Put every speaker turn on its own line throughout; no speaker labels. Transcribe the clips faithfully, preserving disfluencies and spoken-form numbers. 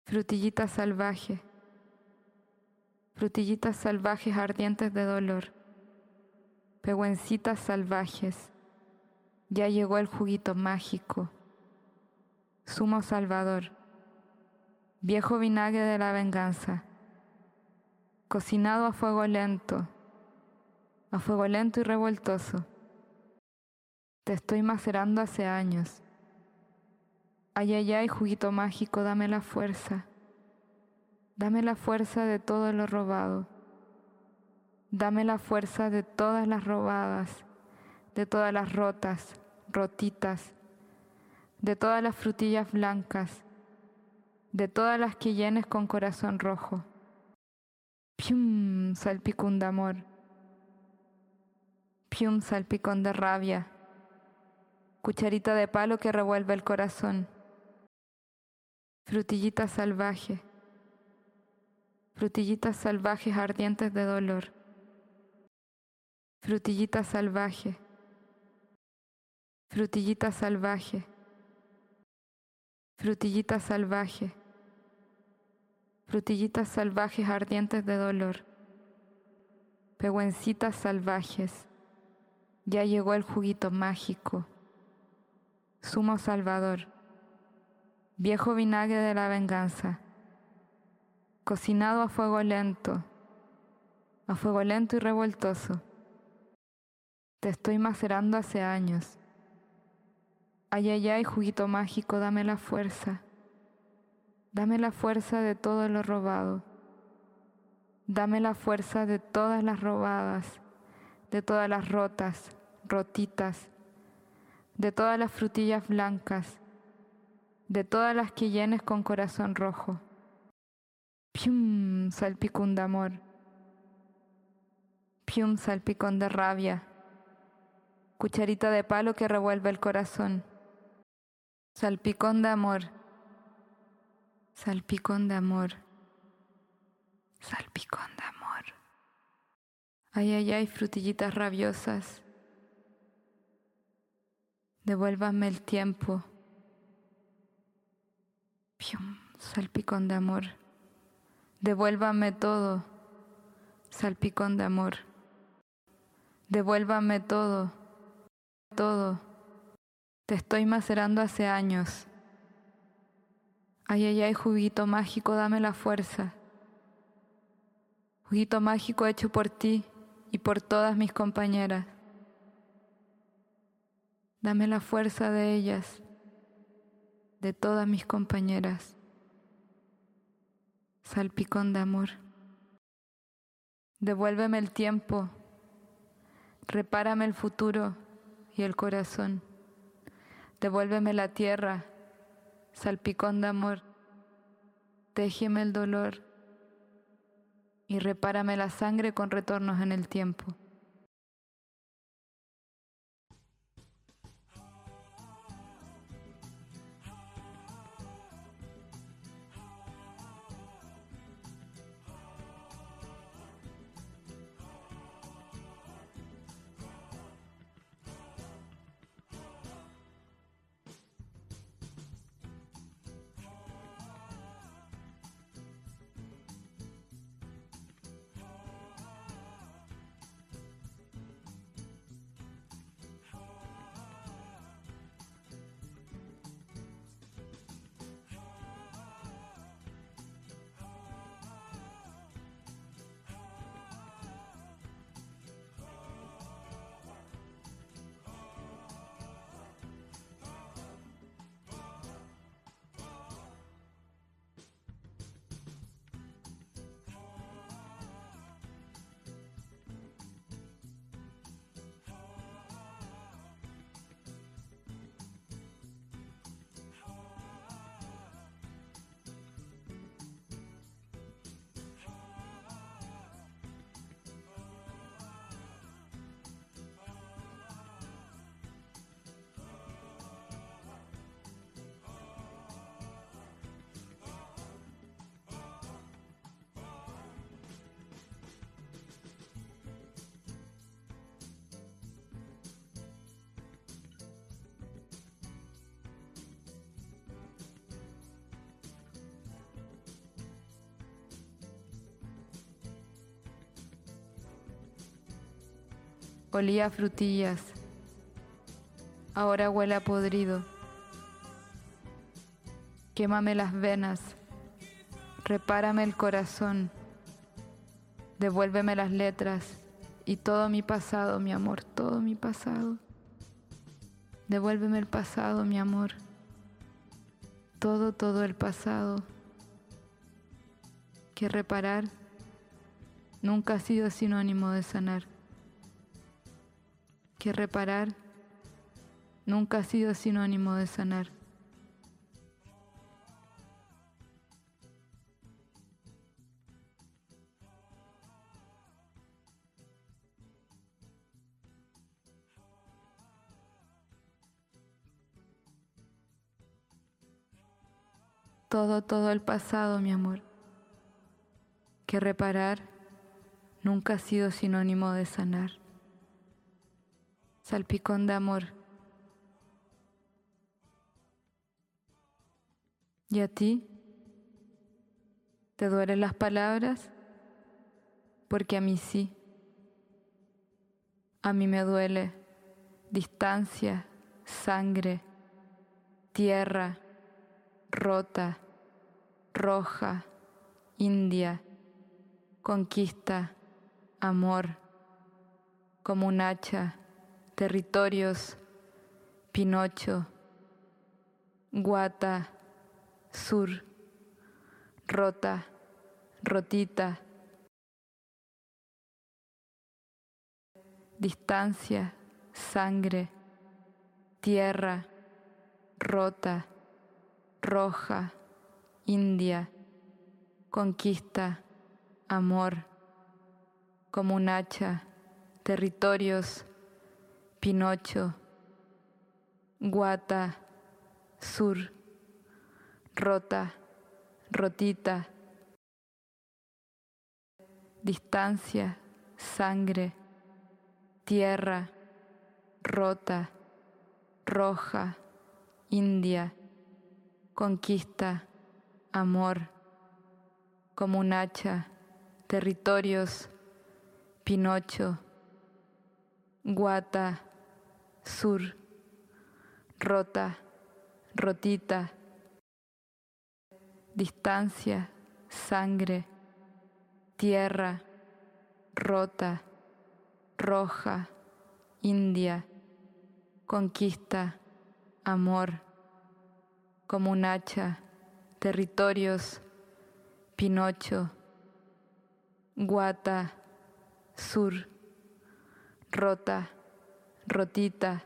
Frutillitas salvajes, frutillitas salvajes ardientes de dolor, pehuencitas salvajes, ya llegó el juguito mágico, zumo salvador, viejo vinagre de la venganza, cocinado a fuego lento, a fuego lento y revoltoso. Te estoy macerando hace años. Ay, ay, ay, juguito mágico, dame la fuerza. Dame la fuerza de todo lo robado. Dame la fuerza de todas las robadas, de todas las rotas, rotitas, de todas las frutillas blancas, de todas las que llenes con corazón rojo. Pium, salpicón de amor. Pium, salpicón de rabia. Cucharita de palo que revuelve el corazón. Frutillitas salvajes, frutillitas salvajes ardientes de dolor. Frutillitas salvajes, frutillitas salvajes, frutillitas salvajes, frutillitas salvajes ardientes de dolor. Pehuencitas salvajes, ya llegó el juguito mágico, zumo salvador, viejo vinagre de la venganza, cocinado a fuego lento, a fuego lento y revoltoso. Te estoy macerando hace años. Ay, ay, ay, juguito mágico, dame la fuerza. Dame la fuerza de todo lo robado. Dame la fuerza de todas las robadas, de todas las rotas, rotitas, de todas las frutillas blancas, de todas las que llenes con corazón rojo. Pium, salpicón de amor. Pium, salpicón de rabia. Cucharita de palo que revuelve el corazón. Salpicón de amor. Salpicón de amor. Salpicón de amor. Ay, ay, ay, frutillitas rabiosas. Devuélvanme el tiempo. Pium, salpicón de amor. Devuélvame todo, salpicón de amor. Devuélvame todo, todo. Te estoy macerando hace años. Ay, ay, ay, juguito mágico, dame la fuerza. Juguito mágico hecho por ti y por todas mis compañeras. Dame la fuerza de ellas, de todas mis compañeras. Salpicón de amor. Devuélveme el tiempo, repárame el futuro y el corazón. Devuélveme la tierra, salpicón de amor. Téjeme el dolor y repárame la sangre con retornos en el tiempo. olía a frutillas, ahora huele a podrido. Quémame las venas, repárame el corazón, devuélveme las letras y todo mi pasado, mi amor, todo mi pasado. Devuélveme el pasado, mi amor, todo, todo el pasado. Que reparar nunca ha sido sinónimo de sanar. Que reparar nunca ha sido sinónimo de sanar. Todo, todo el pasado, mi amor. Que reparar nunca ha sido sinónimo de sanar. Salpicón de amor. ¿Y a ti? ¿Te duelen las palabras? Porque a mí sí. A mí me duele distancia, sangre, tierra, rota, roja, india, conquista, amor, como un hacha, territorios, Pinocho, Guata, sur, rota, rotita, distancia, sangre, tierra, rota, roja, india, conquista, amor, como un hacha, territorios, Pinocho, Guata, sur, rota, rotita, distancia, sangre, tierra, rota, roja, india, conquista, amor, como un hacha, territorios, Pinocho, Guata, sur, rota, rotita, distancia, sangre, tierra, rota, roja, india, conquista, amor, como un hacha, territorios, Pinocho, Guata, sur, rota, rotita,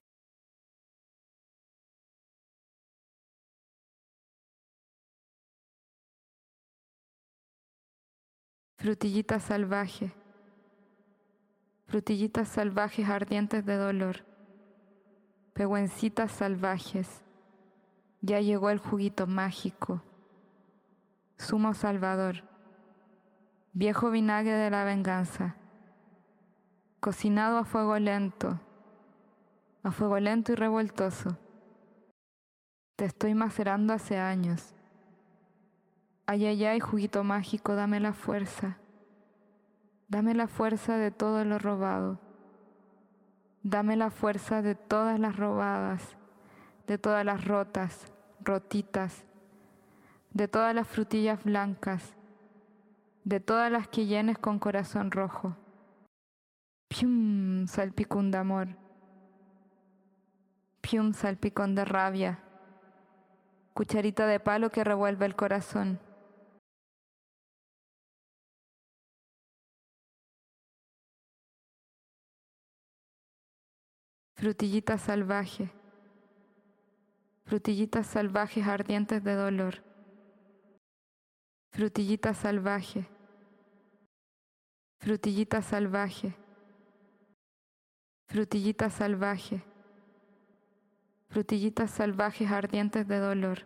frutillita salvaje, frutillitas salvajes ardientes de dolor, pehuencitas salvajes, ya llegó el juguito mágico, zumo salvador, viejo vinagre de la venganza, cocinado a fuego lento, a fuego lento y revoltoso. Te estoy macerando hace años. Ay, ay, ay, juguito mágico, dame la fuerza. Dame la fuerza de todo lo robado. Dame la fuerza de todas las robadas, de todas las rotas, rotitas, de todas las frutillas blancas, de todas las que llenes con corazón rojo. Pium, salpicón de amor. Pium, salpicón de rabia. Cucharita de palo que revuelve el corazón. Frutillita salvaje. Frutillitas salvajes ardientes de dolor. Frutillita salvaje. Frutillita salvaje. Frutillita salvaje. Frutillitas salvajes ardientes de dolor.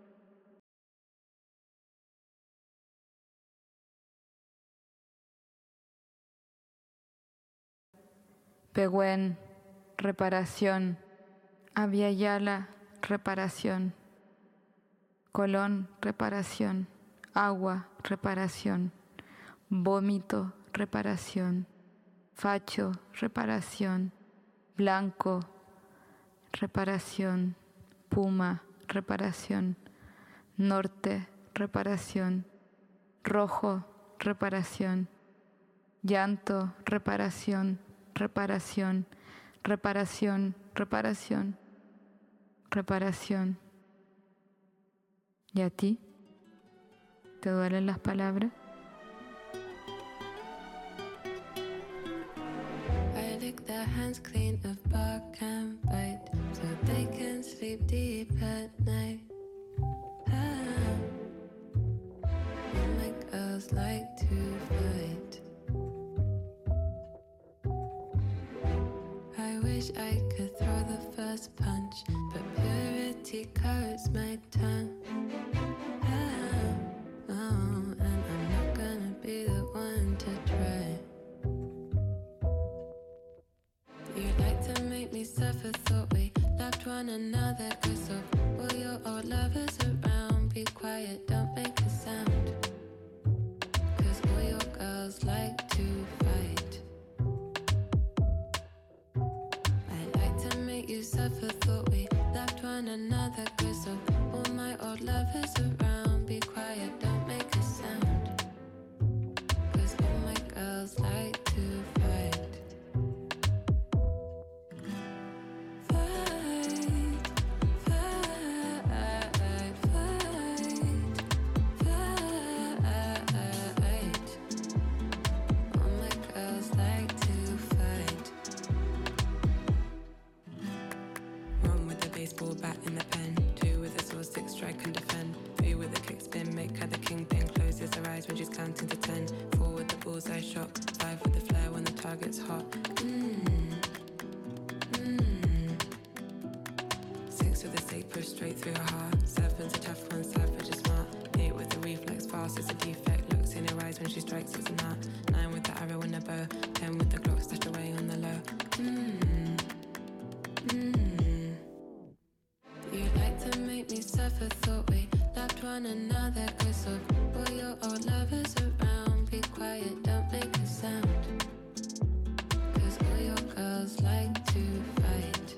Pehuen, reparación. Aviala, reparación. Colón, reparación. Agua, reparación. Vómito, reparación. facho, reparación, blanco, reparación, puma, reparación, norte, reparación, rojo, reparación, llanto, reparación, reparación, reparación, reparación, reparación. ¿Y a ti? ¿Te duelen las palabras?
I lick their hands clean of bark and bite, so they can sleep deep at night. Ah, all my girls like to fight. I wish I could throw the first punch, but purity coats my tongue. Ah, oh, and I'm not gonna be the one to try. You like to make me suffer, thought we loved one another. Cause of all your old lovers around, be quiet, don't make a sound. Cause all your girls like to fight. I like to make you suffer, thought we loved one another. Cause of all my old lovers around, be quiet, don't make a sound. Cause all my girls like to fight. Baseball bat in the pen, two with a sword stick, strike and defend, three with a kick spin, make her the kingpin, closes her eyes when she's counting to ten, four with the bullseye shot, five with the flare when the target's hot. Mm. Mm. Six with the stake pushed straight through her heart, seven's a tough one, savage is smart, eight with the reflex, fast it's a defect, looks in her eyes when she strikes it's an art, nine with the arrow and the bow, ten with the Glock stashed away on the low. Mm. Mm. You like to make me suffer, thought we loved one another. Cause of all your old lovers around, be quiet, don't make a sound. Cause all your girls like to fight.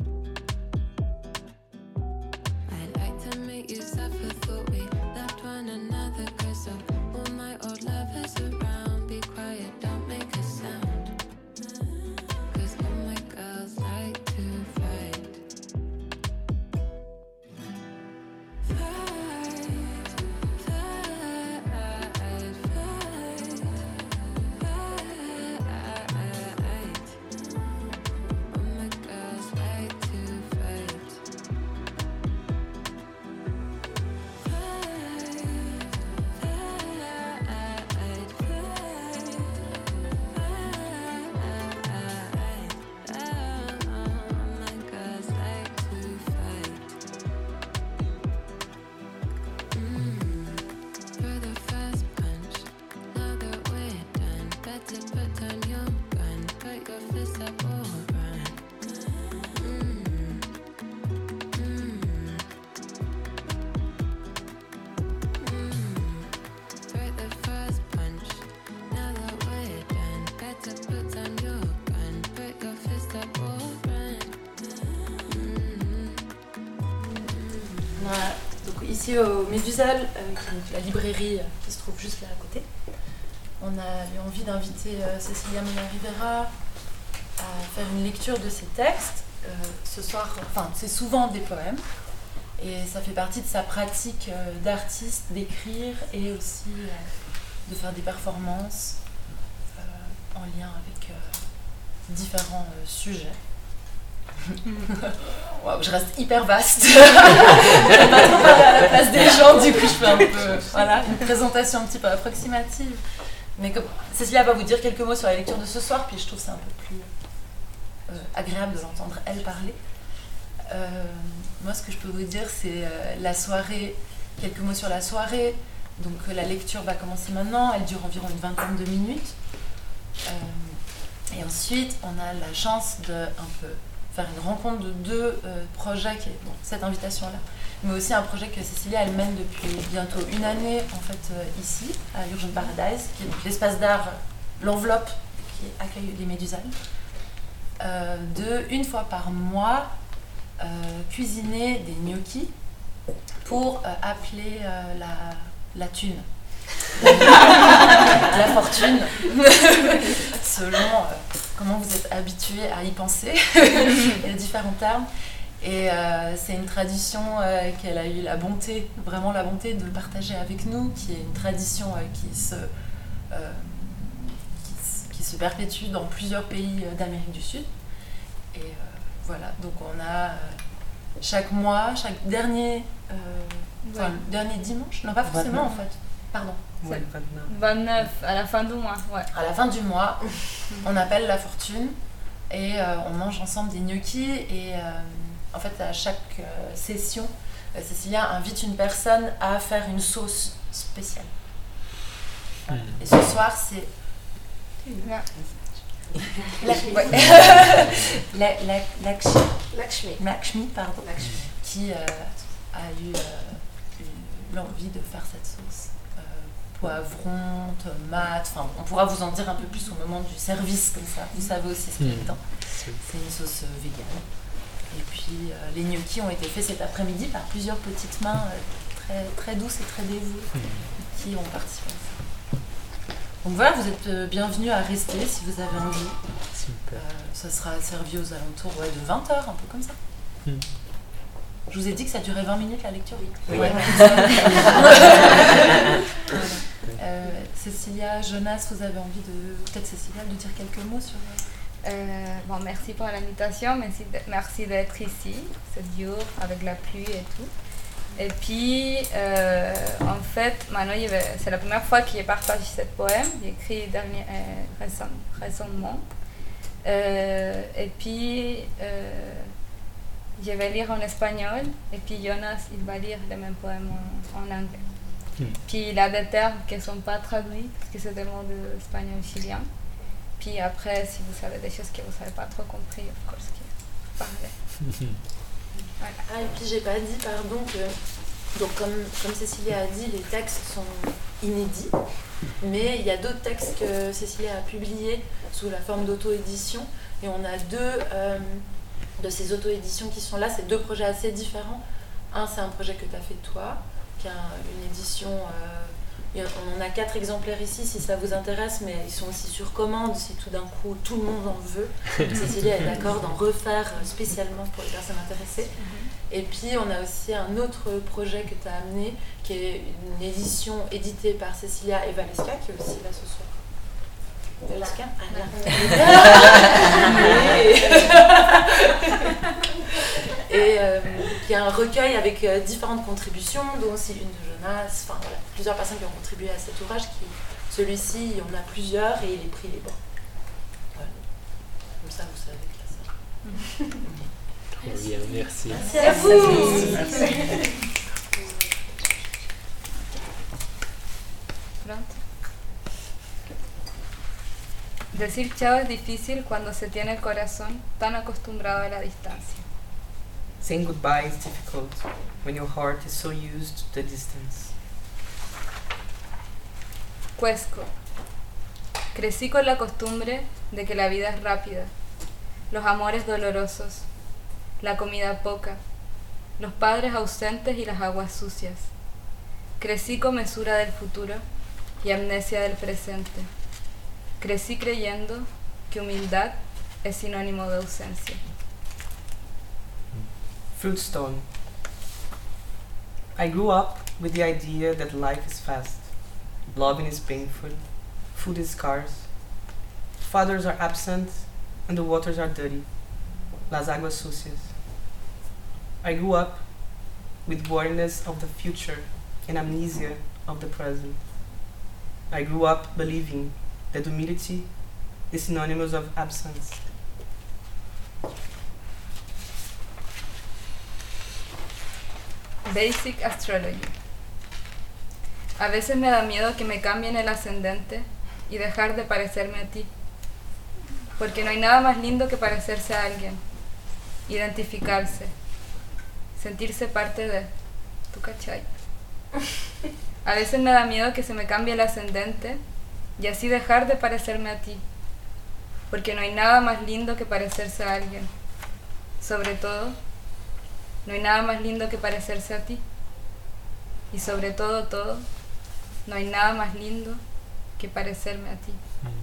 I like to make you suffer, thought we loved one another. Cause of all my old lovers around, be quiet, don't make a sound. Cause all my girls like to fight.
Ici au Médusal, euh, qui est la librairie euh, qui se trouve juste là à côté. On a eu envie d'inviter euh, Cecilia Mena Rivera à faire une lecture de ses textes. Euh, ce soir, enfin, c'est souvent des poèmes et ça fait partie de sa pratique euh, d'artiste d'écrire et aussi euh, de faire des performances euh, en lien avec euh, différents euh, sujets. Wow, je reste hyper vaste. Je ne vais pas trop parler à la place des gens, du coup je fais un peu voilà, une présentation un petit peu approximative. Mais comme Cecilia va vous dire quelques mots sur la lecture de ce soir, puis je trouve ça un peu plus euh, agréable de l'entendre elle parler. Euh, moi ce que je peux vous dire c'est euh, la soirée, quelques mots sur la soirée. Donc euh, la lecture va commencer maintenant, elle dure environ une vingtaine de minutes. Euh, et ensuite on a la chance de un peu faire une rencontre de deux euh, projets, qui est bon, cette invitation-là, mais aussi un projet que Cecilia elle mène depuis bientôt une année en fait euh, ici, à Urgent Paradise, qui est donc l'espace d'art, l'enveloppe qui accueille les Médusales, euh, de, une fois par mois, euh, cuisiner des gnocchis pour euh, appeler euh, la, la thune, la, la fortune, selon euh, comment vous êtes habitués à y penser. Il y a différents termes. Et euh, c'est une tradition euh, qu'elle a eu la bonté, vraiment la bonté de partager avec nous, qui est une tradition euh, qui, se, euh, qui, qui se perpétue dans plusieurs pays euh, d'Amérique du Sud. Et euh, voilà, donc on a euh, chaque mois, chaque dernier, euh, enfin,
Ouais.
le dernier dimanche, non pas forcément en fait, pardon,
Ouais, vingt-neuf.
vingt-neuf, à la fin du mois, ouais.
à la fin du mois, on appelle la fortune et euh, on mange ensemble des gnocchis et euh, en fait à chaque euh, session, euh, Cécilia invite une personne à faire une sauce spéciale. Voilà. Et ce soir c'est
Ouais.
la, ouais. la, la, Lakshmi,
Lakshmi.
Lakshmi, pardon,
Lakshmi.
qui euh, a eu, euh, eu l'envie de faire cette sauce. Euh, poivron, tomates, enfin on pourra vous en dire un peu plus au moment du service comme ça, vous savez aussi ce qu'il y a dedans. C'est une sauce euh, végane. Et puis euh, les gnocchis ont été faits cet après-midi par plusieurs petites mains euh, très, très douces et très dévouées qui ont participé à ça. Donc voilà, vous êtes euh, bienvenus à rester si vous avez envie.
Super.
Euh, ça sera servi aux alentours ouais, de vingt heures, un peu comme ça.
Mm.
Je vous ai dit que ça durait vingt minutes la lecture.
Oui.
Ouais. euh, Cécilia, Jonas, vous avez envie de peut-être Cécilia de dire quelques mots sur.
Euh, bon, merci pour l'invitation, merci, de- merci d'être ici. C'est dur avec la pluie et tout. Et puis, euh, en fait, maintenant, il y avait- c'est la première fois que j'ai partagé ce poème. J'ai écrit dernier, euh, récem- récemment. Euh, et puis, euh, je vais lire en espagnol. Et puis, Jonas, il va lire le même poème en, en anglais.
Hmm.
Puis, il a des termes qui ne sont pas traduits, parce que c'est des mots de espagnol chilien. Puis après, si vous savez des choses que vous n'avez pas trop compris, of course, que parlez. Voilà.
Ah, et puis j'ai pas dit, pardon, que donc comme, comme Cécilia a dit, les textes sont inédits, mais il y a d'autres textes que Cécilia a publiés sous la forme d'auto-édition, et on a deux euh, de ces auto-éditions qui sont là, c'est deux projets assez différents. Un, c'est un projet que tu as fait toi, qui est un- une édition, euh, et on en a quatre exemplaires ici si ça vous intéresse, mais ils sont aussi sur commande si tout d'un coup tout le monde en veut. Cécilia est d'accord d'en refaire spécialement pour les personnes intéressées. Et puis on a aussi un autre projet que tu as amené, qui est une édition éditée par Cécilia et Valeska, qui est aussi là ce soir. Valeska Et, et euh, qui est un recueil avec euh, différentes contributions, dont aussi une de Jonas, enfin voilà, plusieurs personnes qui ont contribué à cet ouvrage. Qui, celui-ci, il y en a plusieurs et il est pris libre. Voilà. Comme ça, vous savez que ça.
Trop bien, merci.
Merci à vous.
Pronto. Decir chao es difícil cuando se tiene el corazón tan acostumbrado a la distancia.
Saying goodbye is difficult when your heart is so used to the distance.
Cuesco. Crecí con la costumbre de que la vida es rápida, los amores dolorosos, la comida poca, los padres ausentes y las aguas sucias. Crecí con mesura del futuro y amnesia del presente. Crecí creyendo que humildad es sinónimo de ausencia.
Fruitstone. I grew up with the idea that life is fast, loving is painful, food is scarce, fathers are absent, and the waters are dirty, las aguas sucias. I grew up with worriness of the future and amnesia of the present. I grew up believing that humility is synonymous of absence.
Basic Astrology. A veces me da miedo que me cambien el ascendente y dejar de parecerme a ti, porque no hay nada más lindo que parecerse a alguien, identificarse, sentirse parte de, ¿tú cachai? A veces me da miedo que se me cambie el ascendente y así dejar de parecerme a ti, porque no hay nada más lindo que parecerse a alguien. Sobre todo, no hay nada más lindo que parecerse a ti. Y sobre todo, todo, no hay nada más lindo que parecerme a ti.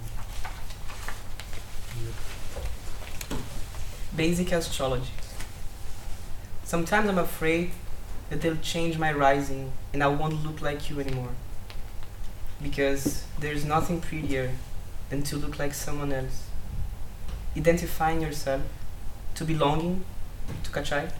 Basic astrology. Sometimes I'm afraid that they'll change my rising and I won't look like you anymore. Because there's nothing prettier than to look like someone else. Identifying yourself, to belonging, to Kachai.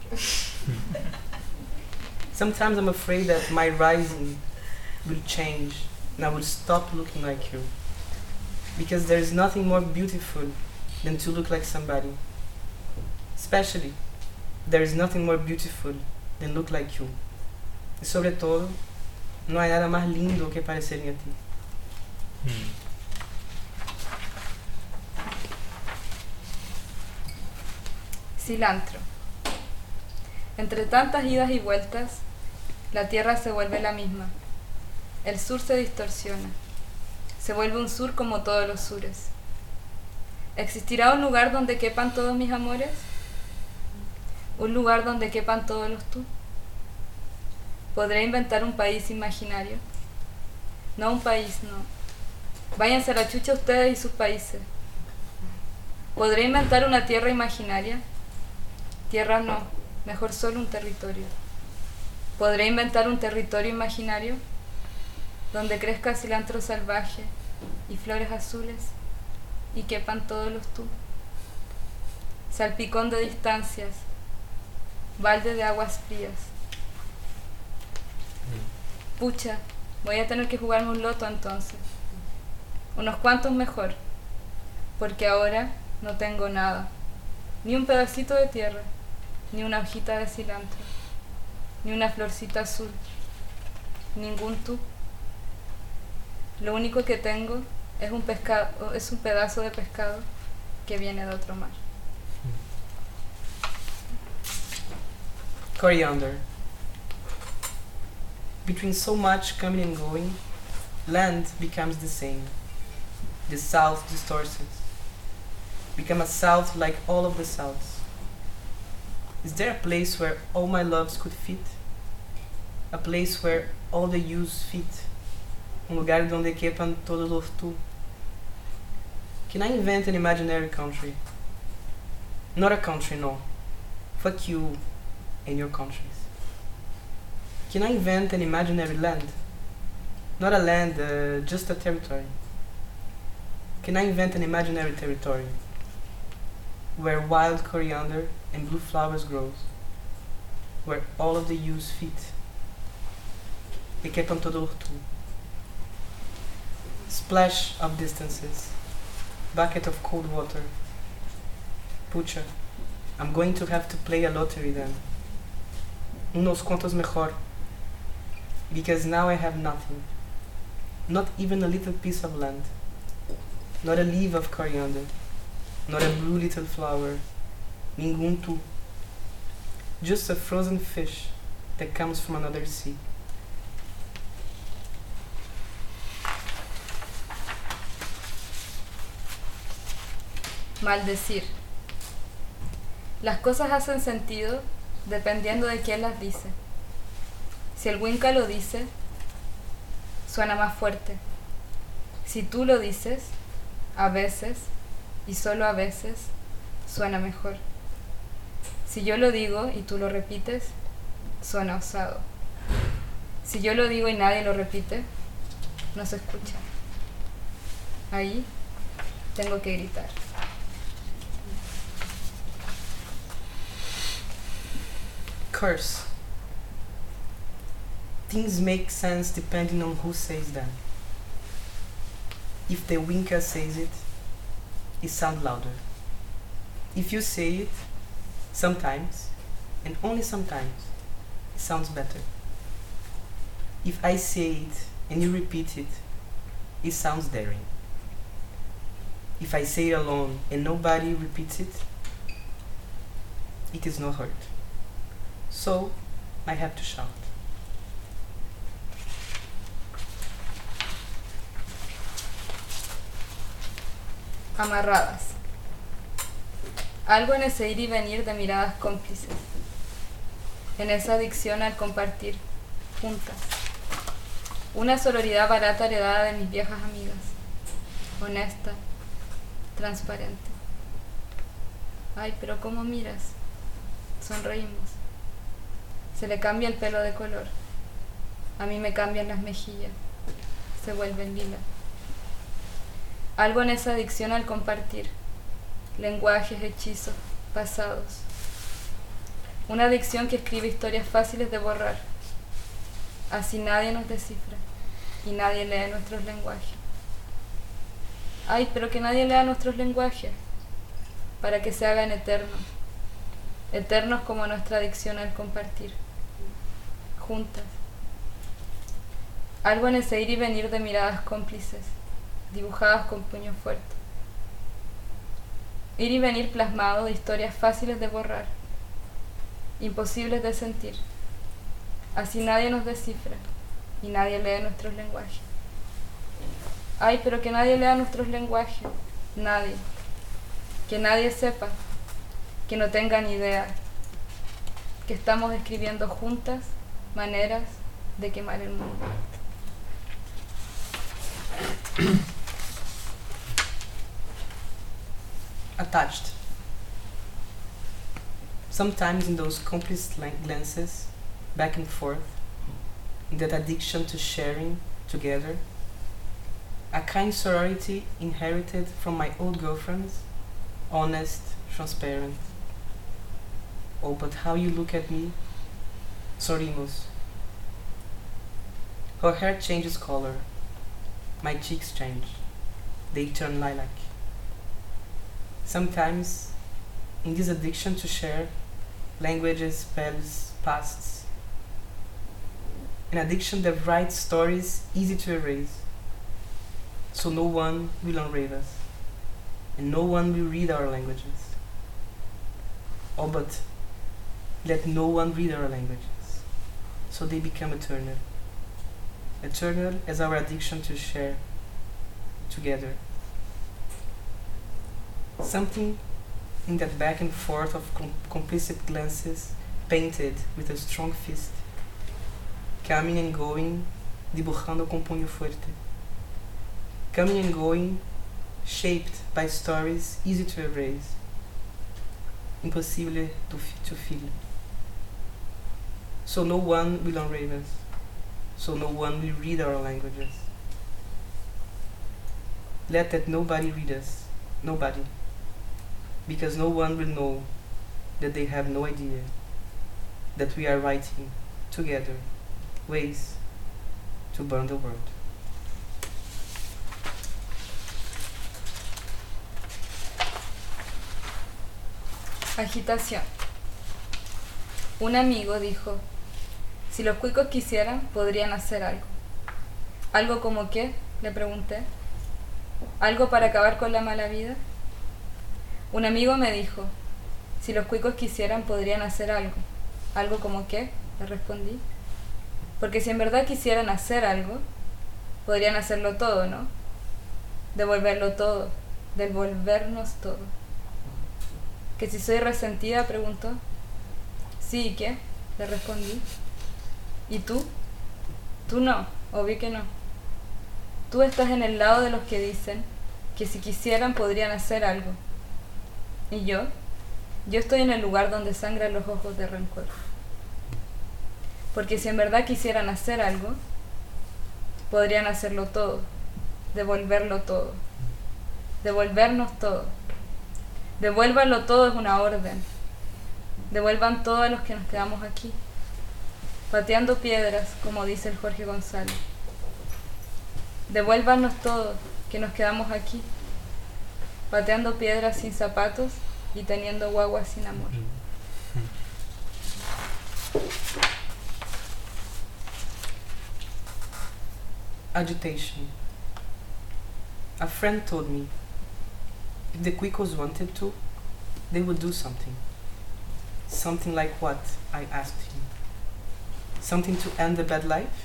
Sometimes I'm afraid that my rising will change and I will stop looking like you. Because there's nothing more beautiful than to look like somebody. Especially, there is nothing more beautiful than look like you. Y sobre todo, no hay nada más lindo que parecerme a ti.
Mm.
Cilantro. Entre tantas idas y vueltas, la tierra se vuelve la misma. El sur se distorsiona. Se vuelve un sur como todos los sures. ¿Existirá un lugar donde quepan todos mis amores? ¿Un lugar donde quepan todos los tú? ¿Podré inventar un país imaginario? No un país, no. Váyanse a la chucha ustedes y sus países. ¿Podré inventar una tierra imaginaria? Tierra no, mejor solo un territorio. ¿Podré inventar un territorio imaginario? Donde crezca cilantro salvaje y flores azules y quepan todos los tú. Salpicón de distancias, balde de aguas frías. Pucha, voy a tener que jugarme un loto entonces. Unos cuantos mejor, porque ahora no tengo nada. Ni un pedacito de tierra, ni una hojita de cilantro, ni una florcita azul, ningún tú. Lo único que tengo es un pescado, es un pedazo de pescado que viene de otro mar.
Coriander. Between so much coming and going, land becomes the same. The south distorts it. Become a south like all of the souths. Is there a place where all my loves could fit? A place where all the yous fit? Um lugar donde quepan todos os tu? Can I invent an imaginary country? Not a country, no. Fuck you and your countries. Can I invent an imaginary land? Not a land, uh, just a territory. Can I invent an imaginary territory where wild coriander and blue flowers grows, where all of the yous fit? E quepan todo tu. Splash of distances, bucket of cold water. Pucha, I'm going to have to play a lottery then. Unos cuantos mejor. Because now I have nothing. Not even a little piece of land. Not a leaf of coriander. Not a blue little flower. Ningun tu. Just a frozen fish that comes from another sea.
Maldecir. Las cosas hacen sentido dependiendo de quién las dice. Si el Winca lo dice, suena más fuerte. Si tú lo dices, a veces, y solo a veces, suena mejor. Si yo lo digo y tú lo repites, suena osado. Si yo lo digo y nadie lo repite, no se escucha. Ahí tengo que gritar.
Curse. Things make sense depending on who says them. If the Winca says it, it sounds louder. If you say it, sometimes, and only sometimes, it sounds better. If I say it and you repeat it, it sounds daring. If I say it alone and nobody repeats it, it is not heard. So, I have to shout.
Amarradas. Algo en ese ir y venir de miradas cómplices, en esa adicción al compartir, juntas. Una sororidad barata heredada de mis viejas amigas, honesta, transparente. Ay, pero ¿cómo miras? Sonreímos. Se le cambia el pelo de color. A mí me cambian las mejillas. Se vuelven lila. Algo en esa adicción al compartir. Lenguajes, hechizos, pasados. Una adicción que escribe historias fáciles de borrar. Así nadie nos descifra y nadie lee nuestros lenguajes. Ay, pero que nadie lea nuestros lenguajes, para que se hagan eternos, eternos como nuestra adicción al compartir, juntas. Algo en ese ir y venir de miradas cómplices, dibujadas con puño fuerte. Ir y venir plasmado de historias fáciles de borrar, imposibles de sentir. Así nadie nos descifra y nadie lee nuestros lenguajes. Ay, pero que nadie lea nuestros lenguajes, nadie. Que nadie sepa, que no tenga ni idea, que estamos escribiendo juntas maneras de quemar el mundo.
Attached. Sometimes in those complice glances, back and forth, in that addiction to sharing together, a kind sorority inherited from my old girlfriends, honest, transparent. Oh, but how you look at me, sorimos. Her hair changes color, my cheeks change, they turn lilac. Sometimes, in this addiction to share, languages, spells, pasts, an addiction that writes stories easy to erase, so no one will unravel us, and no one will read our languages. Oh, but let no one read our languages, so they become eternal. Eternal as our addiction to share together. Something in that back and forth of com complicit glances, painted with a strong fist, coming and going, dibujando con puño fuerte. Coming and going, shaped by stories easy to erase, impossible to, to feel. So no one will unravel us, so no one will read our languages. Let that nobody read us, nobody, because no one will know that they have no idea that we are writing together ways to burn the world.
Agitación. Un amigo dijo, si los cuicos quisieran, podrían hacer algo. ¿Algo como qué? Le pregunté. ¿Algo para acabar con la mala vida? Un amigo me dijo, si los cuicos quisieran, podrían hacer algo. ¿Algo como qué? Le respondí. Porque si en verdad quisieran hacer algo, podrían hacerlo todo, ¿no? Devolverlo todo, devolvernos todo. ¿Que si soy resentida? Preguntó. Sí, ¿y qué? Le respondí. ¿Y tú? Tú no, obvio que no. Tú estás en el lado de los que dicen que si quisieran podrían hacer algo. ¿Y yo? Yo estoy en el lugar donde sangran los ojos de rencor. Porque si en verdad quisieran hacer algo, podrían hacerlo todo, devolverlo todo, devolvernos todo. Devuélvanlo todo es una orden. Devuelvan todo a los que nos quedamos aquí, pateando piedras, como dice el Jorge González. Devuélvanos todo, que nos quedamos aquí, pateando piedras sin zapatos y teniendo guaguas sin amor.
Agitation. A friend told me, if the Quicos wanted to, they would do something. Something like what? I asked him. Something to end the bad life?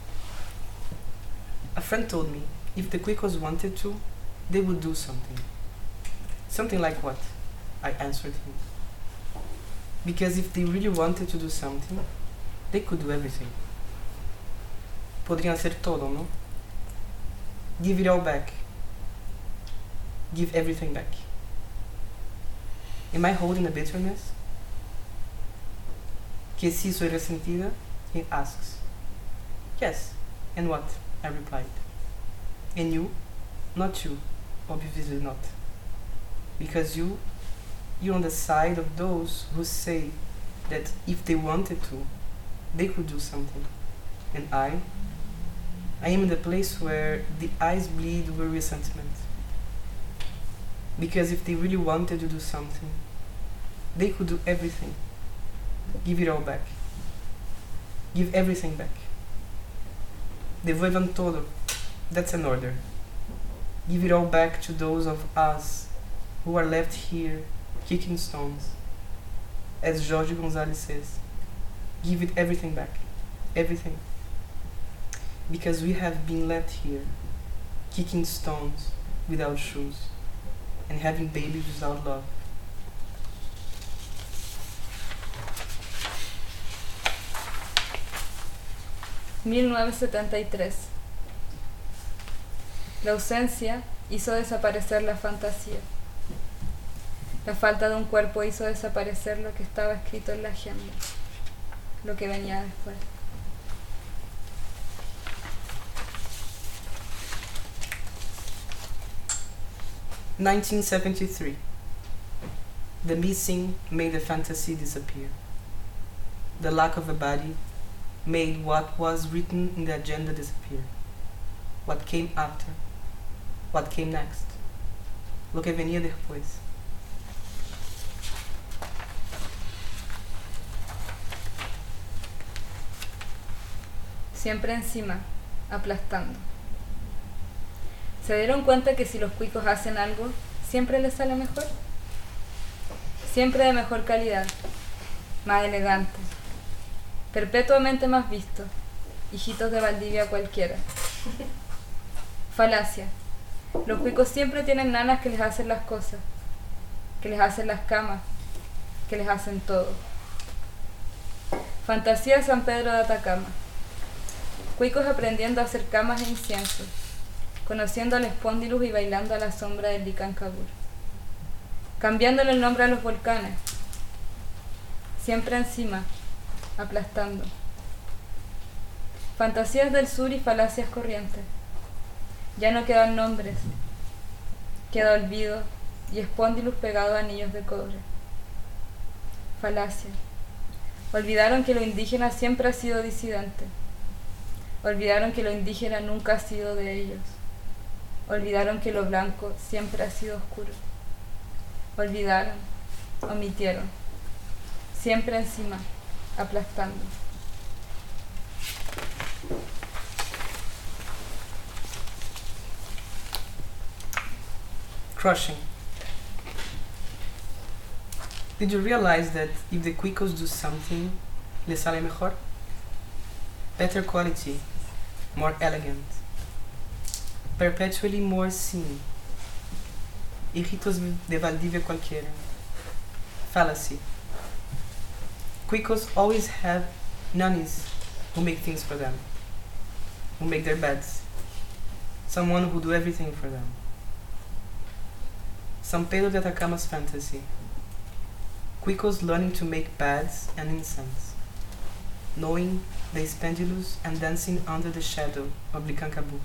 A friend told me, if the Quicos wanted to, they would do something. Something like what? I answered him. Because if they really wanted to do something, they could do everything. Poderiam hacer todo, não? Give it all back. Give everything back. Am I holding a bitterness? Que si soy resentida? He asks. Yes. And what? I replied. And you? Not you. Obviously not. Because you, you're on the side of those who say that if they wanted to, they could do something. And I, I am in the place where the eyes bleed with resentment. Because if they really wanted to do something, they could do everything. Give it all back. Give everything back. Devuelvan todo. That's an order. Give it all back to those of us who are left here kicking stones. As Jorge Gonzalez says, give it everything back. Everything. Because we have been left here kicking stones without shoes and having babies without love.
mil novecientos setenta y tres. La ausencia hizo desaparecer la fantasía. La falta de un cuerpo hizo desaparecer lo que estaba escrito en la agenda, lo que venía después.
nineteen seventy-three. The missing made the fantasy disappear. The lack of a body made what was written in the agenda disappear. What came after? What came next? Lo que venía después.
Siempre encima, aplastando. ¿Se dieron cuenta que si los cuicos hacen algo, siempre les sale mejor? Siempre de mejor calidad, más elegante, perpetuamente más visto, hijitos de Valdivia cualquiera. Falacia. Los cuicos siempre tienen nanas que les hacen las cosas, que les hacen las camas, que les hacen todo. Fantasía de San Pedro de Atacama. Cuicos aprendiendo a hacer camas e incienso, conociendo al espóndilus y bailando a la sombra del Licancabur, cambiándole el nombre a los volcanes, siempre encima, aplastando. Fantasías del sur y falacias corrientes. Ya no quedan nombres, queda olvido y espóndilus pegado a anillos de cobre. Falacia. Olvidaron que lo indígena siempre ha sido disidente. Olvidaron que lo indígena nunca ha sido de ellos. Olvidaron que lo blanco siempre ha sido oscuro. Olvidaron, omitieron, siempre encima, aplastando.
Crushing. Did you realize that if the cuicos do something, les sale mejor? Better quality, more elegant, perpetually more seen. Hijitos de Valdivia cualquiera. Fallacy. Cuicos always have nannies who make things for them, who make their beds, someone who do everything for them. San Pedro de Atacama's fantasy. Cuicos learning to make beds and incense, knowing the spendulous and dancing under the shadow of Licancabur.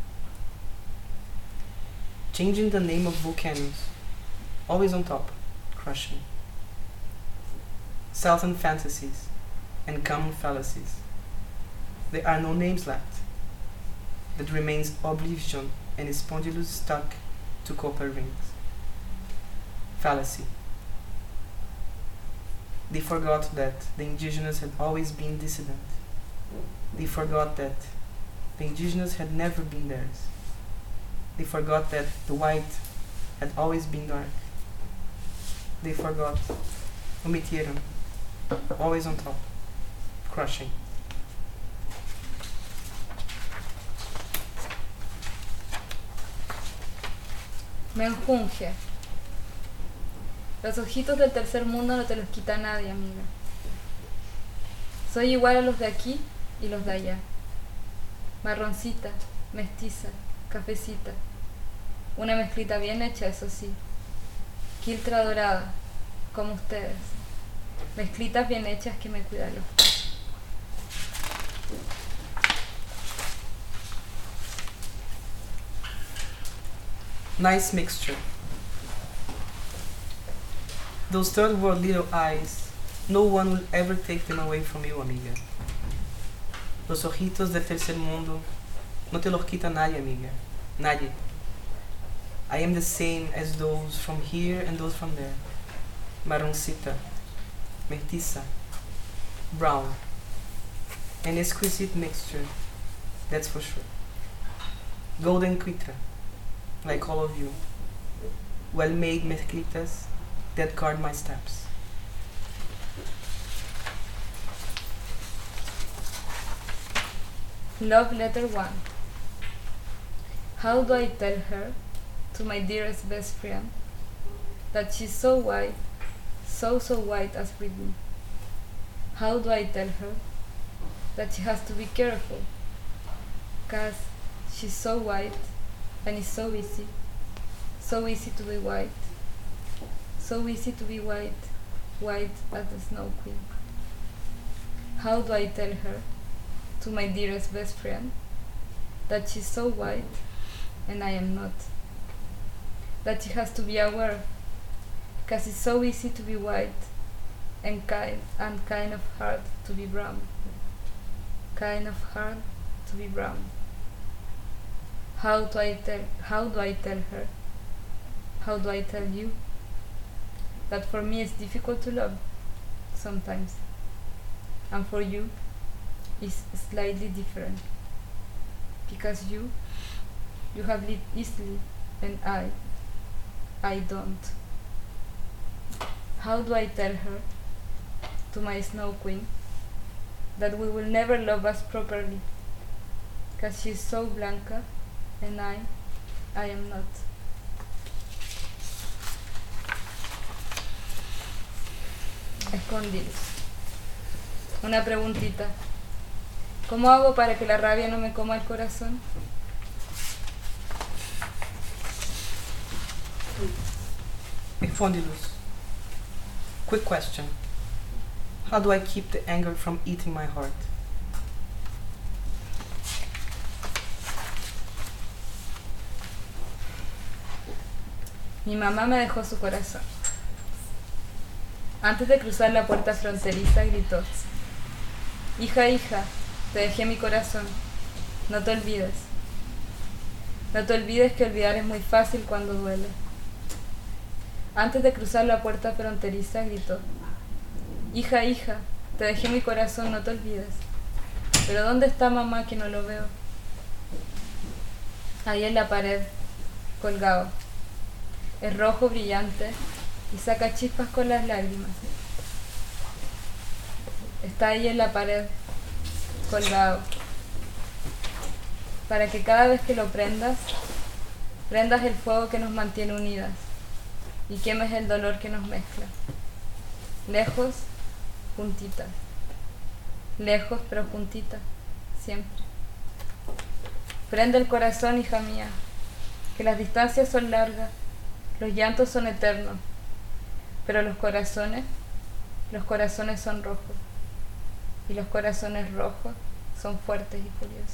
Changing the name of volcanoes, always on top, crushing. Southern fantasies and common fallacies. There are no names left. That remains oblivion and spondylus stuck to copper rings. Fallacy. They forgot that the indigenous had always been dissident. They forgot that the indigenous had never been theirs. They forgot that the white had always been dark. They forgot. Omitieron. Always on top. Crushing.
Menjunje. Los ojitos del tercer mundo no te los quita nadie, amiga. Soy igual a los de aquí y los de allá. Marroncita, mestiza, cafecita. Una mezclita bien hecha, eso sí. Quiltra dorada, como ustedes. Mezclitas bien hechas que me cuidan los pies.
Nice mixture. Those third world little eyes, no one will ever take them away from you, amiga. Los ojitos del tercer mundo, no te los quita nadie, amiga. Nadie. I am the same as those from here and those from there. Marroncita, mestiza, brown. An exquisite mixture, that's for sure. Golden quitra, like all of you. Well-made mezclitas that guard my steps.
Love letter one. How do I tell her, to my dearest best friend, that she's so white, so so white as Britney? How do I tell her that she has to be careful, cause she's so white and it's so easy, so easy to be white, so easy to be white, white as the Snow Queen? How do I tell her, to my dearest best friend, that she's so white and I am not? That she has to be aware, because it's so easy to be white and kind and kind of hard to be brown. Kind of hard to be brown. How do I tell how do I tell her? How do I tell you that for me it's difficult to love sometimes, and for you is slightly different, because you you have lived easily and I I don't. How do I tell her, to my Snow Queen, that we will never love us properly, because she's so blanca and I I am not? Escondidos. Una preguntita. ¿Cómo hago para que la rabia no me coma el corazón?
Escondidos. Quick question. How do I keep the anger from eating my heart?
Mi mamá me dejó su corazón. Antes de cruzar la puerta fronteriza gritó: hija, hija, te dejé mi corazón, no te olvides. No te olvides que olvidar es muy fácil cuando duele. Antes de cruzar la puerta fronteriza gritó: hija, hija, te dejé mi corazón, no te olvides. Pero ¿dónde está mamá que no lo veo? Ahí en la pared, colgado. Es rojo brillante y saca chispas con las lágrimas. Está ahí en la pared, colgado, para que cada vez que lo prendas, prendas el fuego que nos mantiene unidas y quemes el dolor que nos mezcla. Lejos, juntitas. Lejos, pero juntitas, siempre. Prende el corazón, hija mía, que las distancias son largas, los llantos son eternos, pero los corazones, los corazones son rojos, y los corazones rojos son fuertes y furiosos.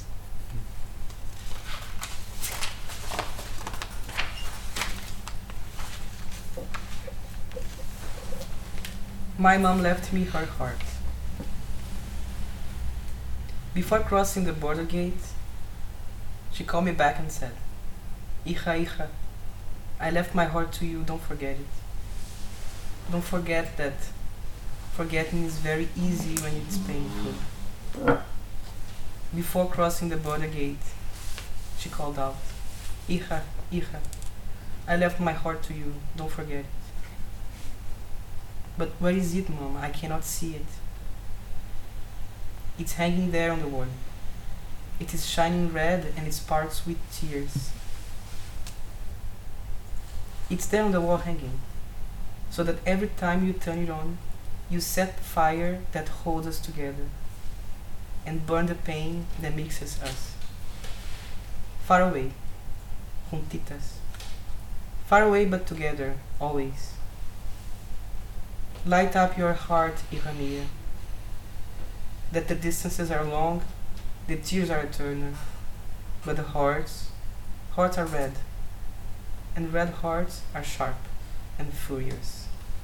My mom left me her heart. Before crossing the border gate, she called me back and said, hija, hija, I left my heart to you, don't forget it. Don't forget that forgetting is very easy when it's painful. Before crossing the border gate, she called out, hija, hija, I left my heart to you, don't forget it. But where is it, Mom? I cannot see it. It's hanging there on the wall. It is shining red and it sparks with tears. It's there on the wall hanging. so that every time you turn it on, you set the fire that holds us together and burn the pain that mixes us. Far away, juntitas. Far away but together, always. Light up your heart, hija mía, that the distances are long, the tears are eternal, but the hearts, hearts are red, and red hearts are sharp and furious.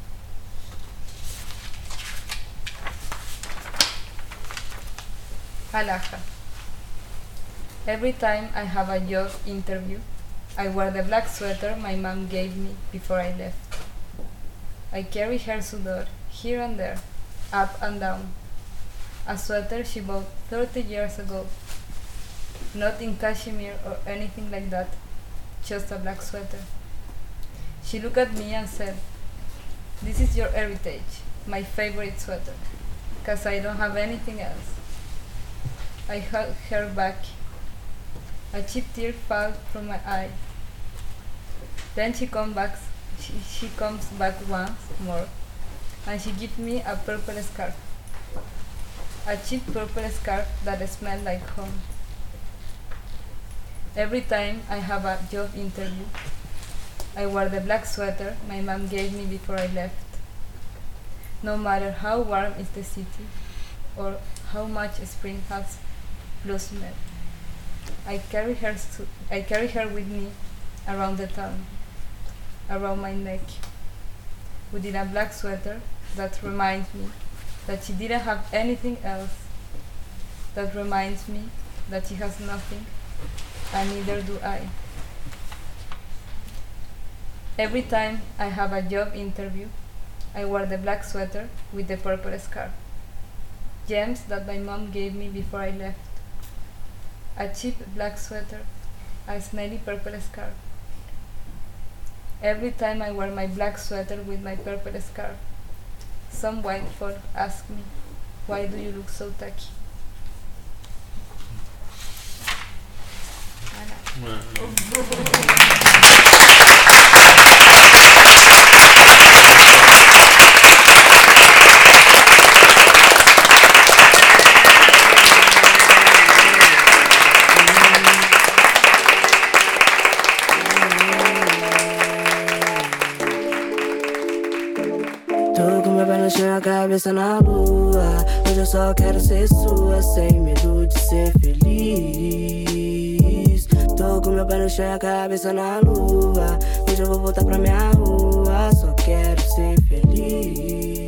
Alaja. Every time I have a job interview, I wear the black sweater my mom gave me before I left. I carry her sudor here and there, up and down. A sweater she bought thirty years ago. Not in cashmere or anything like that, just a black sweater. She looked at me and said, "This is your heritage, my favorite sweater, 'cause I don't have anything else." I hugged her back. A cheap tear fell from my eye. Then she comes back. She, she comes back once more, and she gives me a purple scarf. A cheap purple scarf that smells like home. Every time I have a job interview, I wear the black sweater my mom gave me before I left. No matter how warm is the city, or how much spring has blossomed, I carry her. I carry her with me around the town, around my neck, within a black sweater that reminds me that she didn't have anything else. That reminds me that she has nothing, and neither do I. Every time I have a job interview, I wear the black sweater with the purple scarf. Gems that my mom gave me before I left. A cheap black sweater, a smelly purple scarf. Every time I wear my black sweater with my purple scarf, some white folk ask me, "Why do you look so tacky?"
Tô com meu pé no chão, a cabeça na lua. Hoje eu só quero ser sua, sem medo de ser feliz. Tô com meu pé no chão, a cabeça na lua. Hoje eu vou voltar pra minha rua, só quero ser feliz.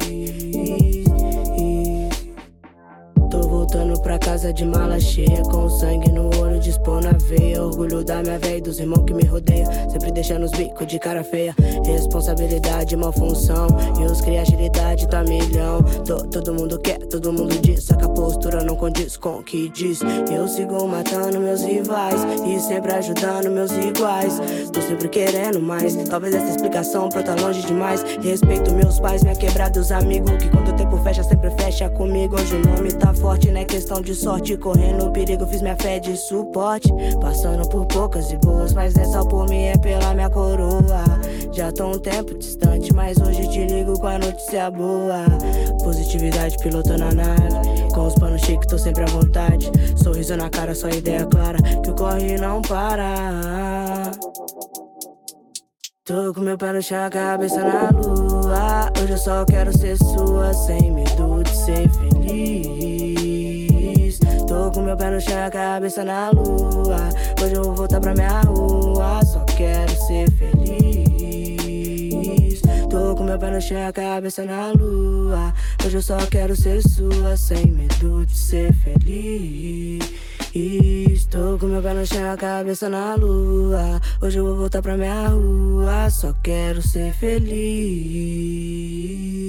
Tô voltando pra casa de mala cheia, com sangue no olho, dispor na veia. Orgulho da minha véia e dos irmãos que me rodeiam, sempre deixando os bicos de cara feia. Responsabilidade, mal função, e os cria agilidade tá milhão. Tô, todo mundo quer, todo mundo diz, só que a postura não condiz com o que diz. Eu sigo matando meus rivais e sempre ajudando meus iguais. Tô sempre querendo mais, talvez essa explicação pra tá longe demais. Respeito meus pais, minha quebrada, os amigos, que quando o tempo fecha, sempre fecha comigo. Hoje o nome tá forte, não é questão de sorte. Correndo o perigo, fiz minha fé de suporte. Passando por poucas e boas, mas é só por mim, é pela minha coroa. Já tô um tempo distante, mas hoje te ligo com a notícia boa. Positividade pilotando a nave, com os panos chiques, tô sempre à vontade. Sorriso na cara, só ideia clara, que o corre não para. Tô com meu pé no chão, a cabeça na lua. Hoje eu só quero ser sua, sem medo de ser feliz. Tô com meu pé no chão, a cabeça na lua. Hoje eu vou voltar pra minha rua, só quero ser feliz. Tô com meu pé no chão, a cabeça na lua. Hoje eu só quero ser sua, sem medo de ser feliz. Estou com meu pé no chão, a cabeça na lua. Hoje eu vou voltar pra minha rua, só quero ser feliz.